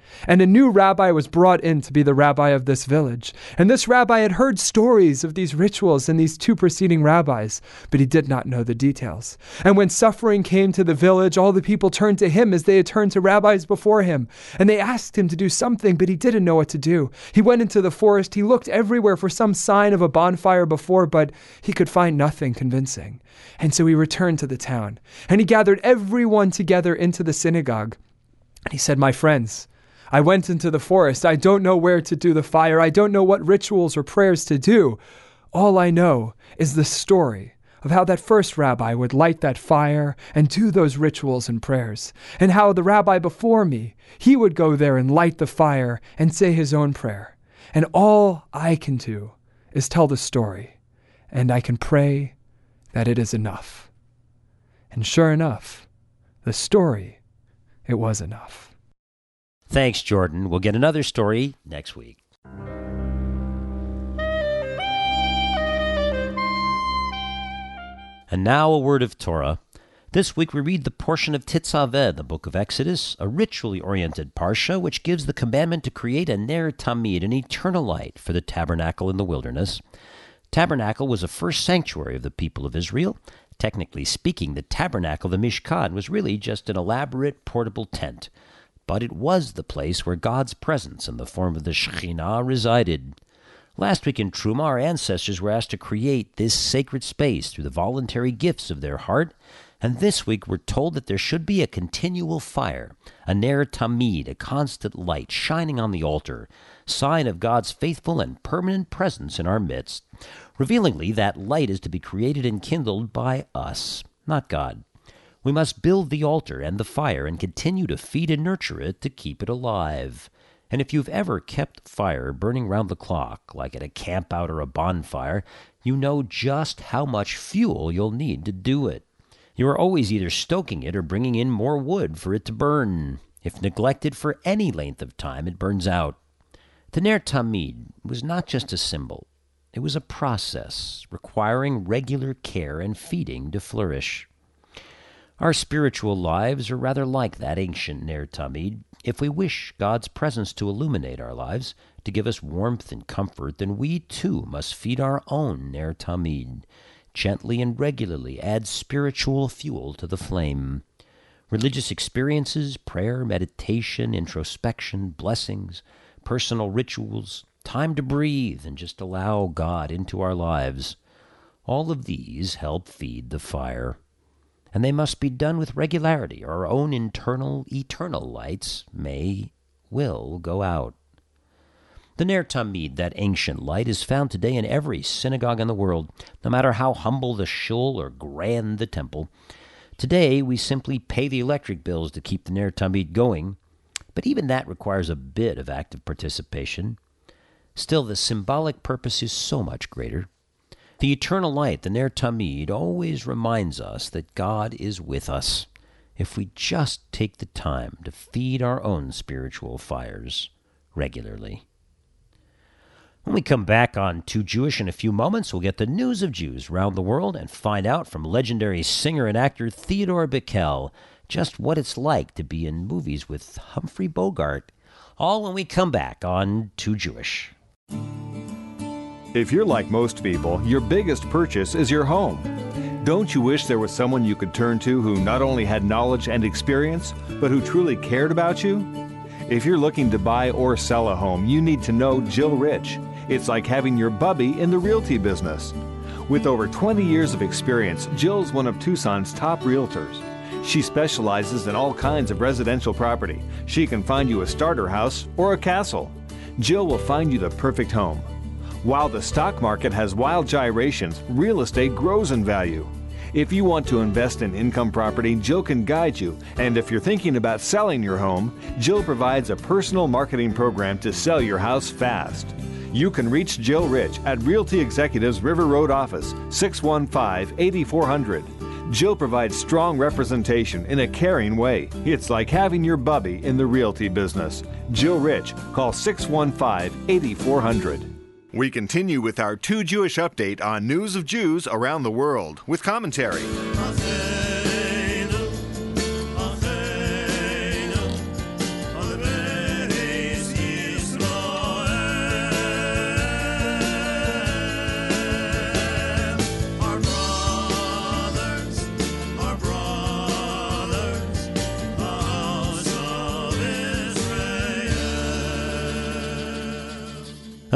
Speaker 17: And a new rabbi was brought in to be the rabbi of this village. And this rabbi had heard stories of these rituals and these two preceding rabbis, but he did not know the details. And when suffering came to the village, all the people turned to him as they had turned to rabbis before him. And they asked him to do something, but he didn't know what to do. He went into the forest. He looked everywhere for some sign of a bonfire before, but he could find nothing convincing. And so he returned to the town, and he gathered everyone together into the synagogue. And he said, "My friends, I went into the forest. I don't know where to do the fire. I don't know what rituals or prayers to do. All I know is the story of how that first rabbi would light that fire and do those rituals and prayers, and how the rabbi before me, he would go there and light the fire and say his own prayer. And all I can do is tell the story, and I can pray that it is enough." And sure enough, the story, it was enough.
Speaker 4: Thanks, Jordan. We'll get another story next week. And now a word of Torah. This week we read the portion of Tetzaveh, the book of Exodus, a ritually oriented parsha which gives the commandment to create a ner tamid, an eternal light, for the tabernacle in the wilderness. Tabernacle was a first sanctuary of the people of Israel. Technically speaking, the tabernacle, the Mishkan, was really just an elaborate portable tent. But it was the place where God's presence in the form of the Shekhinah resided. Last week in Truma, our ancestors were asked to create this sacred space through the voluntary gifts of their heart, and this week we're told that there should be a continual fire, a ner tamid, a constant light shining on the altar, sign of God's faithful and permanent presence in our midst. Revealingly, that light is to be created and kindled by us, not God. We must build the altar and the fire and continue to feed and nurture it to keep it alive. And if you've ever kept fire burning round the clock, like at a campout or a bonfire, you know just how much fuel you'll need to do it. You are always either stoking it or bringing in more wood for it to burn. If neglected for any length of time, it burns out. The ner tamid was not just a symbol. It was a process requiring regular care and feeding to flourish. Our spiritual lives are rather like that ancient ner tamid. If we wish God's presence to illuminate our lives, to give us warmth and comfort, then we too must feed our own ner tamid. Gently and regularly add spiritual fuel to the flame. Religious experiences, prayer, meditation, introspection, blessings, personal rituals, time to breathe and just allow God into our lives. All of these help feed the fire. And they must be done with regularity, or our own internal, eternal lights may, will go out. The ner tamid, that ancient light, is found today in every synagogue in the world, no matter how humble the shul or grand the temple. Today, we simply pay the electric bills to keep the ner tamid going, but even that requires a bit of active participation. Still, the symbolic purpose is so much greater. The eternal light, the ner tamid, always reminds us that God is with us if we just take the time to feed our own spiritual fires regularly. When we come back on Too Jewish in a few moments, we'll get the news of Jews around the world and find out from legendary singer and actor Theodore Bikel just what it's like to be in movies with Humphrey Bogart. All when we come back on Too Jewish.
Speaker 3: If you're like most people, your biggest purchase is your home. Don't you wish there was someone you could turn to who not only had knowledge and experience, but who truly cared about you? If you're looking to buy or sell a home, you need to know Jill Rich. It's like having your bubby in the realty business. With over twenty years of experience, Jill's one of Tucson's top realtors. She specializes in all kinds of residential property. She can find you a starter house or a castle. Jill will find you the perfect home. While the stock market has wild gyrations, real estate grows in value. If you want to invest in income property, Jill can guide you. And if you're thinking about selling your home, Jill provides a personal marketing program to sell your house fast. You can reach Jill Rich at Realty Executives River Road office, six one five, eight four zero zero. Jill provides strong representation in a caring way. It's like having your bubby in the realty business. Jill Rich, call six one five, eight four zero zero.
Speaker 1: We continue with our Too Jewish update on news of Jews around the world with commentary.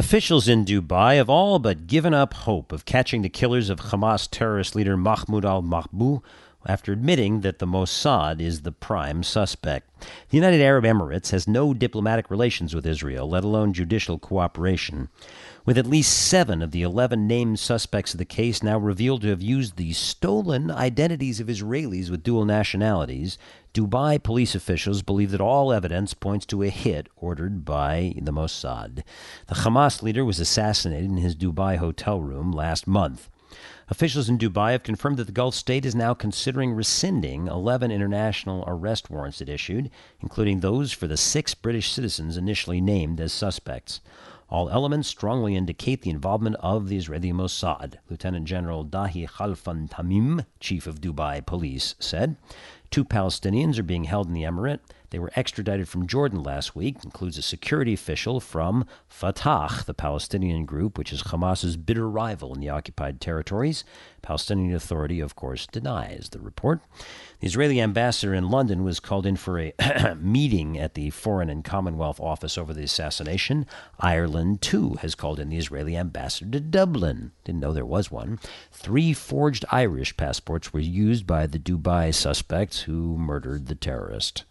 Speaker 4: Officials in Dubai have all but given up hope of catching the killers of Hamas terrorist leader Mahmoud al-Mabhouh after admitting that the Mossad is the prime suspect. The United Arab Emirates has no diplomatic relations with Israel, let alone judicial cooperation. With at least seven of the eleven named suspects of the case now revealed to have used the stolen identities of Israelis with dual nationalities, Dubai police officials believe that all evidence points to a hit ordered by the Mossad. The Hamas leader was assassinated in his Dubai hotel room last month. Officials in Dubai have confirmed that the Gulf state is now considering rescinding eleven international arrest warrants it issued, including those for the six British citizens initially named as suspects. All elements strongly indicate the involvement of the Israeli Mossad, Lieutenant General Dahi Khalfan Tamim, chief of Dubai police, said. Two Palestinians are being held in the emirate. They were extradited from Jordan last week, includes a security official from Fatah, the Palestinian group, which is Hamas's bitter rival in the occupied territories. Palestinian Authority, of course, denies the report. The Israeli ambassador in London was called in for a meeting at the Foreign and Commonwealth Office over the assassination. Ireland, too, has called in the Israeli ambassador to Dublin. Didn't know there was one. Three forged Irish passports were used by the Dubai suspects who murdered the terrorist.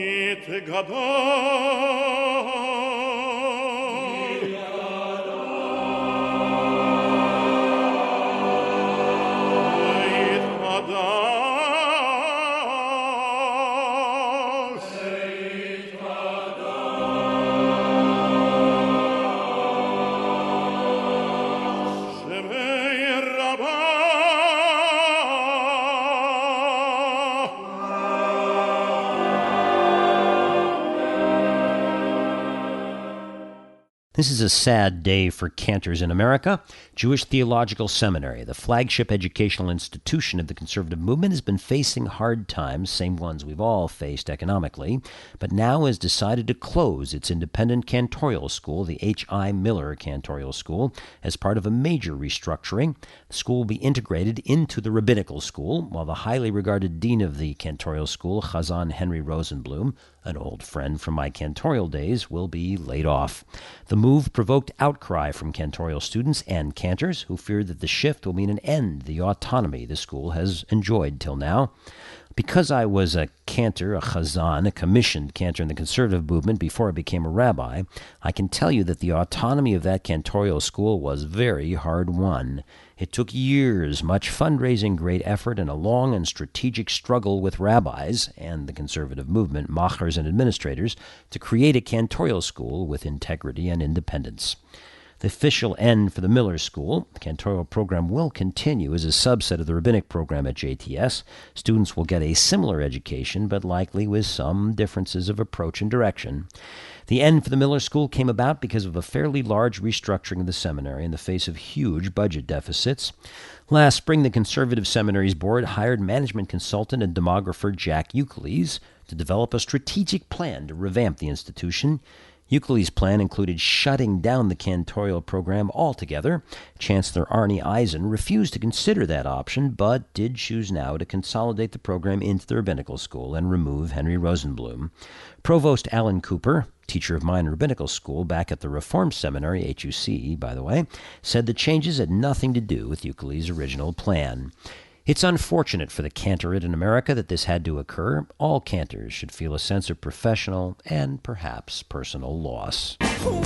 Speaker 4: This is a sad day for cantors in America. Jewish Theological Seminary, the flagship educational institution of the conservative movement, has been facing hard times, same ones we've all faced economically, but now has decided to close its independent cantorial school, the H I. Miller Cantorial School, as part of a major restructuring. The school will be integrated into the rabbinical school, while the highly regarded dean of the cantorial school, Chazan Henry Rosenblum, an old friend from my cantorial days, will be laid off. The move provoked outcry from cantorial students and cantors who feared that the shift will mean an end to the autonomy the school has enjoyed till now. Because I was a cantor, a chazan, a commissioned cantor in the conservative movement before I became a rabbi, I can tell you that the autonomy of that cantorial school was very hard won. It took years, much fundraising, great effort, and a long and strategic struggle with rabbis and the conservative movement, machers and administrators, to create a cantorial school with integrity and independence. The official end for the Miller School, the cantorial program, will continue as a subset of the rabbinic program at J T S. Students will get a similar education, but likely with some differences of approach and direction. The end for the Miller School came about because of a fairly large restructuring of the seminary in the face of huge budget deficits. Last spring, the Conservative Seminaries Board hired management consultant and demographer Jack Euclides to develop a strategic plan to revamp the institution. Euclides' plan included shutting down the cantorial program altogether. Chancellor Arnie Eisen refused to consider that option, but did choose now to consolidate the program into the rabbinical school and remove Henry Rosenblum. Provost Alan Cooper, teacher of mine in rabbinical school back at the Reform Seminary, H U C, by the way, said the changes had nothing to do with Euclides' original plan. It's unfortunate for the cantorate in America that this had to occur. All cantors should feel a sense of professional and perhaps personal loss.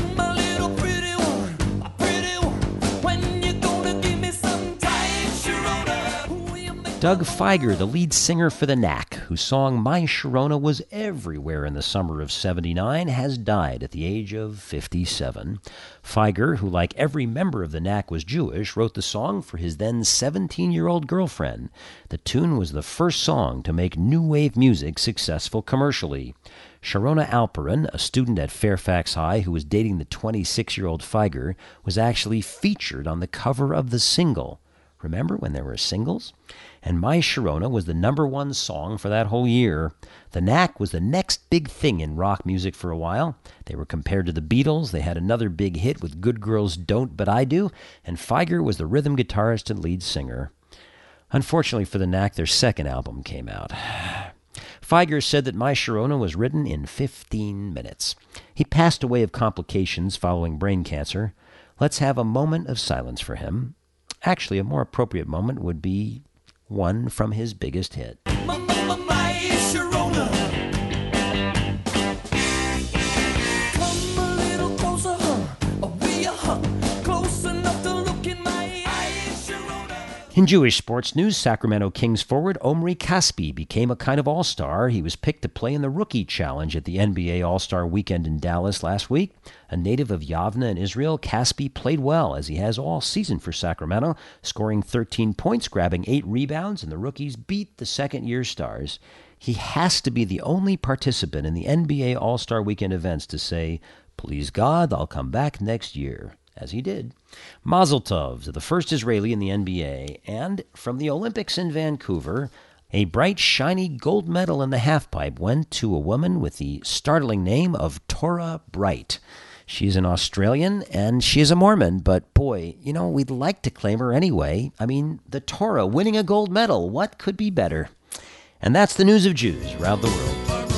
Speaker 4: Doug Fieger, the lead singer for The Knack, whose song My Sharona was everywhere in the summer of seventy-nine, has died at the age of fifty-seven. Fieger, who like every member of The Knack was Jewish, wrote the song for his then seventeen-year-old girlfriend. The tune was the first song to make new wave music successful commercially. Sharona Alperin, a student at Fairfax High who was dating the twenty-six-year-old Fieger, was actually featured on the cover of the single. Remember when there were singles? And My Sharona was the number one song for that whole year. The Knack was the next big thing in rock music for a while. They were compared to the Beatles. They had another big hit with Good Girls Don't But I Do, and Fieger was the rhythm guitarist and lead singer. Unfortunately for the Knack, their second album came out. Fieger said that My Sharona was written in fifteen minutes. He passed away of complications following brain cancer. Let's have a moment of silence for him. Actually, a more appropriate moment would be one from his biggest hit. In Jewish sports news, Sacramento Kings forward Omri Caspi became a kind of all-star. He was picked to play in the Rookie Challenge at the N B A All-Star Weekend in Dallas last week. A native of Yavne in Israel, Caspi played well, as he has all season for Sacramento, scoring thirteen points, grabbing eight rebounds, and the rookies beat the second-year stars. He has to be the only participant in the N B A All-Star Weekend events to say, "Please God, I'll come back next year," as he did. Mazel tov to the first Israeli in the N B A, and from the Olympics in Vancouver, a bright, shiny gold medal in the halfpipe went to a woman with the startling name of Torah Bright. She's an Australian, and she is a Mormon, but boy, you know, we'd like to claim her anyway. I mean, the Torah winning a gold medal, what could be better? And that's the news of Jews around the world.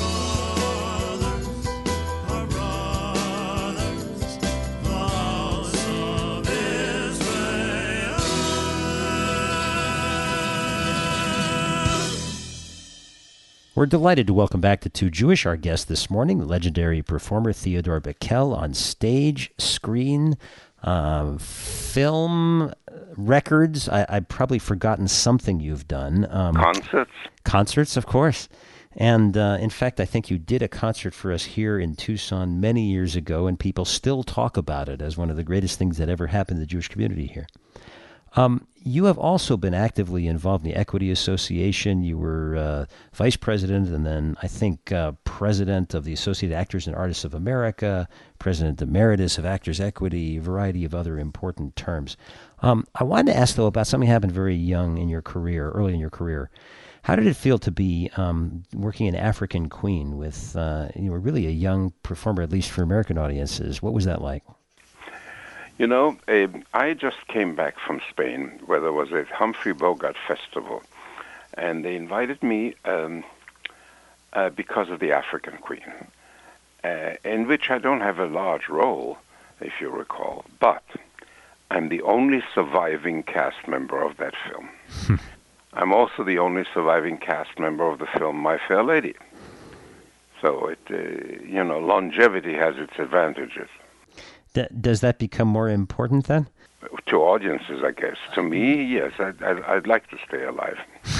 Speaker 4: We're delighted to welcome back to Too Jewish our guest this morning, the legendary performer Theodore Bikel, on stage, screen, uh, film, records. I, I've probably forgotten something you've done. Um,
Speaker 9: concerts.
Speaker 4: Concerts, of course. And uh, in fact, I think you did a concert for us here in Tucson many years ago, and people still talk about it as one of the greatest things that ever happened to the Jewish community here. Um, you have also been actively involved in the Equity Association. You were uh, vice president and then, I think, uh, president of the Associated Actors and Artists of America, president emeritus of Actors Equity, a variety of other important terms. Um, I wanted to ask, though, about something that happened very young in your career, early in your career. How did it feel to be um, working in African Queen with, uh, you were really a young performer, at least for American audiences? What was that like?
Speaker 9: You know, uh, I just came back from Spain, where there was a Humphrey Bogart festival, and they invited me um, uh, because of the African Queen, uh, in which I don't have a large role, if you recall, but I'm the only surviving cast member of that film. I'm also the only surviving cast member of the film My Fair Lady. So, it, uh, you know, longevity has its advantages.
Speaker 4: Does that become more important then?
Speaker 9: To audiences, I guess. To me, yes. I'd, I'd, I'd like to stay alive.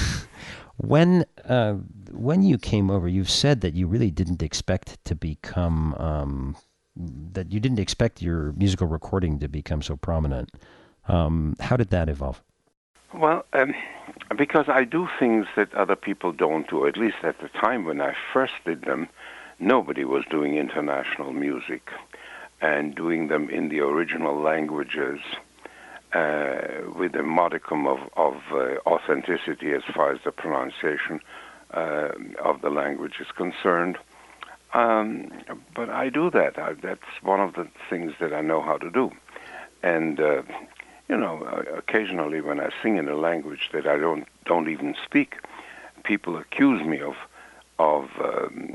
Speaker 4: When uh, when you came over, you've said that you really didn't expect to become, um, that you didn't expect your musical recording to become so prominent. Um, how did that evolve?
Speaker 9: Well, um, because I do things that other people don't do. At least at the time when I first did them, nobody was doing international music and doing them in the original languages uh, with a modicum of, of uh, authenticity as far as the pronunciation uh, of the language is concerned. Um, but I do that. I, that's one of the things that I know how to do. And, uh, you know, occasionally when I sing in a language that I don't don't even speak, people accuse me of of um,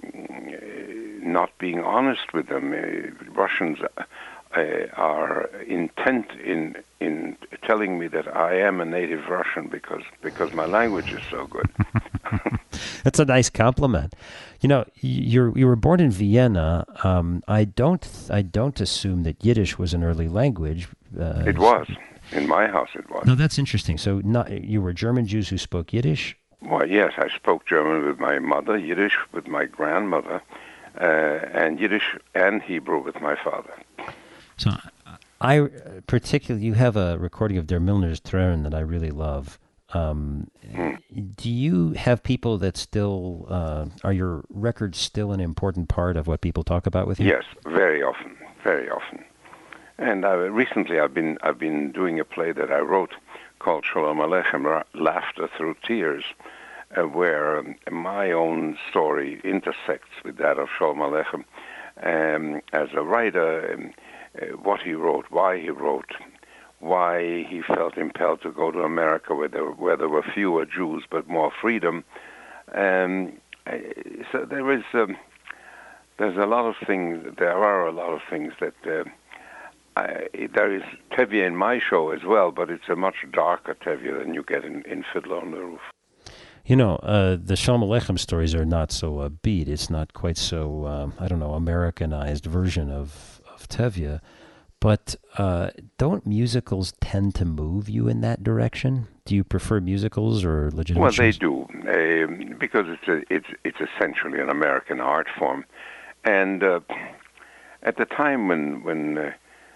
Speaker 9: not being honest with them. Uh, Russians uh, are intent in in telling me that I am a native Russian because because my language is so good.
Speaker 4: That's a nice compliment. You know, you you were born in Vienna. Um, I don't I don't assume that Yiddish was an early language. Uh,
Speaker 9: it was in my house. It was.
Speaker 4: No, that's interesting. So, not, you were German Jews who spoke Yiddish?
Speaker 9: Well, yes, I spoke German with my mother, Yiddish with my grandmother, uh, and Yiddish and Hebrew with my father.
Speaker 4: So, I particularly, you have a recording of Der Milner's Tränen that I really love. Um, hmm. Do you have people that still, uh, are your records still an important part of what people talk about with you?
Speaker 9: Yes, very often, very often. And I, recently I've been I've been doing a play that I wrote called Sholom Aleichem, Laughter Through Tears, uh, where um, my own story intersects with that of Sholom Aleichem. Um, as a writer, um, uh, what he wrote, why he wrote, why he felt impelled to go to America where there, where there were fewer Jews but more freedom. Um, so there is, um, there's a lot of things, there are a lot of things that uh, I, there is Tevye in my show as well, but it's a much darker Tevye than you get in, in Fiddler on the Roof.
Speaker 4: You know, uh, the Shalom Aleichem stories are not so upbeat. It's not quite so, um, I don't know, Americanized version of, of Tevye. But uh, don't musicals tend to move you in that direction? Do you prefer musicals or legitimate
Speaker 9: Well,
Speaker 4: shows?
Speaker 9: they do, uh, because it's a, it's it's essentially an American art form. And uh, at the time when when uh,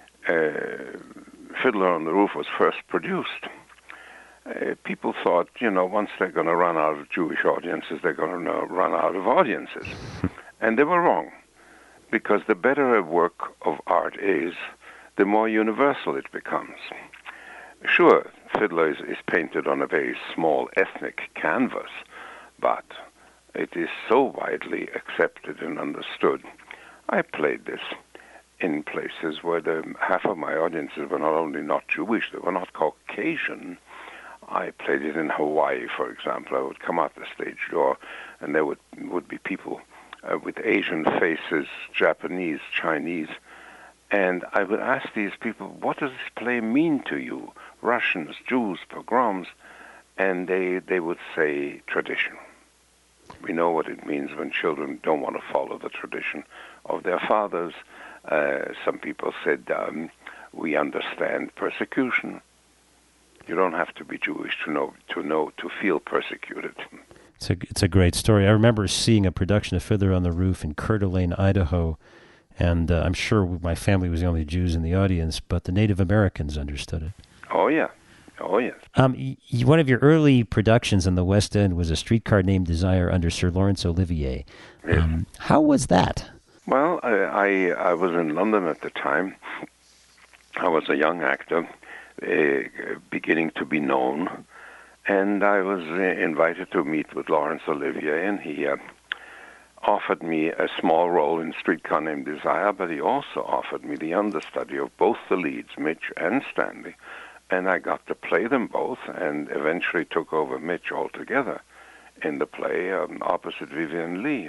Speaker 9: uh, Fiddler on the Roof was first produced, uh, people thought, you know, once they're going to run out of Jewish audiences, they're going to run out of audiences. And they were wrong, because the better a work of art is, the more universal it becomes. Sure, Fiddler is, is painted on a very small ethnic canvas, but it is so widely accepted and understood. I played this in places where the, half of my audiences were not only not Jewish, they were not Caucasian. I played it in Hawaii, for example. I would come out the stage door, and there would, would be people uh, with Asian faces, Japanese, Chinese, and I would ask these people, what does this play mean to you? Russians, Jews, pogroms, and they, they would say tradition. We know what it means when children don't want to follow the tradition of their fathers. Uh, some people said, um, we understand persecution. You don't have to be Jewish to know, to know, to feel persecuted.
Speaker 4: It's a, it's a great story. I remember seeing a production of Fiddler on the Roof in Coeur d'Alene, Idaho, and uh, I'm sure my family was the only Jews in the audience, but the Native Americans understood it.
Speaker 9: Oh, yeah. Oh, yes.
Speaker 4: Um, y- one of your early productions in the West End was A Streetcar Named Desire under Sir Laurence Olivier.
Speaker 9: Yes.
Speaker 4: Um, how was that?
Speaker 9: Well, I, I, I was in London at the time. I was a young actor, uh, beginning to be known, and I was uh, invited to meet with Laurence Olivier, and he uh, offered me a small role in Streetcar Named Desire, but he also offered me the understudy of both the leads, Mitch and Stanley, and I got to play them both, and eventually took over Mitch altogether in the play um, opposite Vivian Leigh.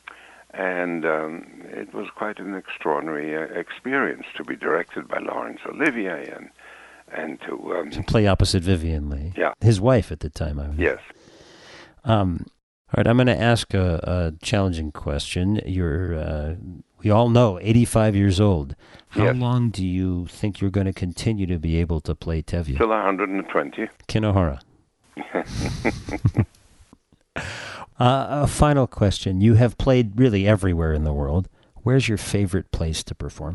Speaker 9: And um, it was quite an extraordinary uh, experience to be directed by Laurence Olivier and and to... Um,
Speaker 4: to play opposite Vivian Leigh.
Speaker 9: Yeah.
Speaker 4: His wife at the time, I was.
Speaker 9: Yes.
Speaker 4: Um, all right, I'm going to ask a, a challenging question. You're, uh, we all know, eighty-five years old. How
Speaker 9: Yes.
Speaker 4: long do you think you're going to continue to be able to play Tevye?
Speaker 9: Till one hundred twenty.
Speaker 4: Kinohara. Uh, a final question. You have played really everywhere in the world. Where's your favorite place to perform?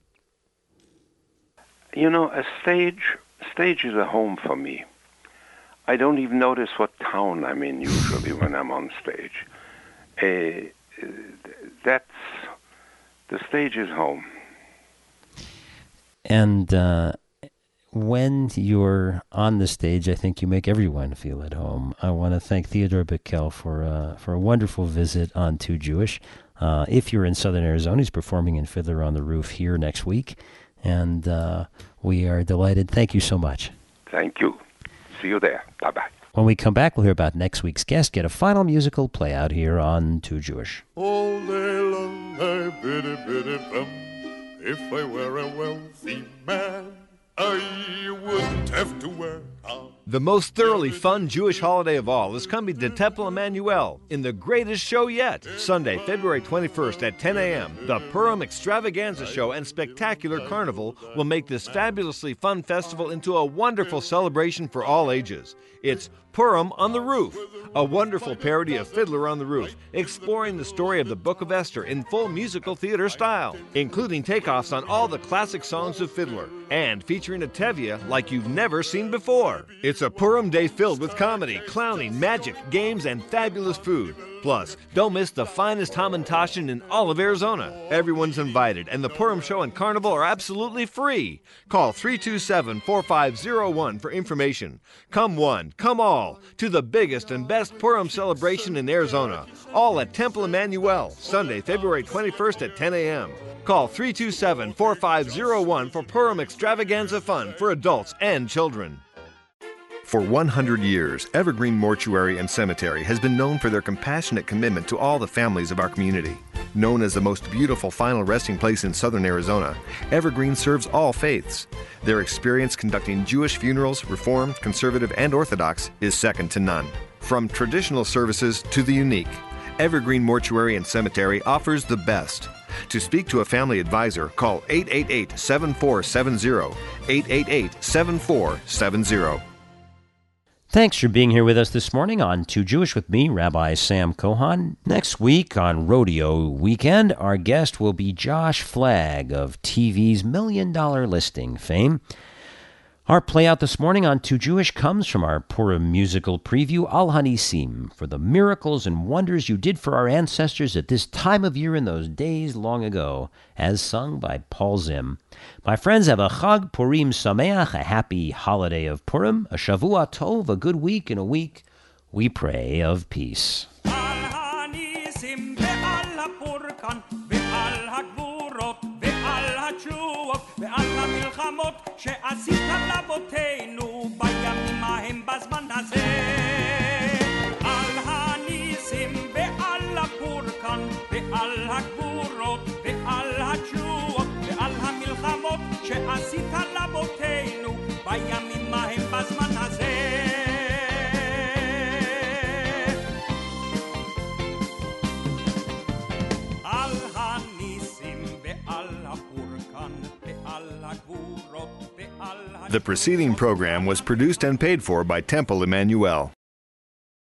Speaker 9: You know, a stage stage is a home for me. I don't even notice what town I'm in usually when I'm on stage. Uh, that's the stage is home.
Speaker 4: And uh, when you're on the stage, I think you make everyone feel at home. I want to thank Theodore Bikel for uh, for a wonderful visit on Too Jewish. Uh, if you're in Southern Arizona, he's performing in Fiddler on the Roof here next week. And uh, we are delighted. Thank you so much.
Speaker 9: Thank you. See you there. Bye-bye.
Speaker 4: When we come back, we'll hear about next week's guest, get a final musical play out here on Too Jewish.
Speaker 5: All day long I biddy biddy bum. If I were a wealthy man, I wouldn't have to work.
Speaker 3: The most thoroughly fun Jewish holiday of all is coming to Temple Emmanuel in the greatest show yet. Sunday, February twenty-first at ten a.m., the Purim Extravaganza Show and Spectacular Carnival will make this fabulously fun festival into a wonderful celebration for all ages. It's Purim on the Roof, a wonderful parody of Fiddler on the Roof, exploring the story of the Book of Esther in full musical theater style, including takeoffs on all the classic songs of Fiddler, and featuring a Tevye like you've never seen before. It's a Purim day filled with comedy, clowning, magic, games, and fabulous food. Plus, don't miss the finest hamantashen in all of Arizona. Everyone's invited, and the Purim Show and Carnival are absolutely free. Call three two seven, four five zero one for information. Come one, come all, to the biggest and best Purim celebration in Arizona. All at Temple Emmanuel, Sunday, February twenty-first at ten a.m. Call three two seven, four five zero one for Purim Extravaganza Fun for adults and children.
Speaker 1: For one hundred years, Evergreen Mortuary and Cemetery has been known for their compassionate commitment to all the families of our community. Known as the most beautiful final resting place in southern Arizona, Evergreen serves all faiths. Their experience conducting Jewish funerals, Reformed, Conservative, and Orthodox, is second to none. From traditional services to the unique, Evergreen Mortuary and Cemetery offers the best. To speak to a family advisor, call eight eight eight, seven four seven zero, eight eight eight, seven four seven zero.
Speaker 4: Thanks for being here with us this morning on Too Jewish with me, Rabbi Sam Kohan. Next week on Rodeo Weekend, our guest will be Josh Flagg of T V's Million Dollar Listing fame. Our play out this morning on Too Jewish comes from our Purim musical preview, Al Hanisim, for the miracles and wonders you did for our ancestors at this time of year in those days long ago, as sung by Paul Zim. My friends, have a Chag Purim Sameach, a happy holiday of Purim, a Shavua Tov, a good week, and a week we pray of peace.
Speaker 13: ועל המלחמות שעשית לאבותינו בימים ההם בזמן הזה על הניסים ועל הפורקן ועל הגבורות ועל התשועות ועל המלחמות שעשית לאבותינו בימים ההם בזמן הזה על הניסים ועל הפורקן
Speaker 1: The preceding program was produced and paid for by Temple Emmanuel.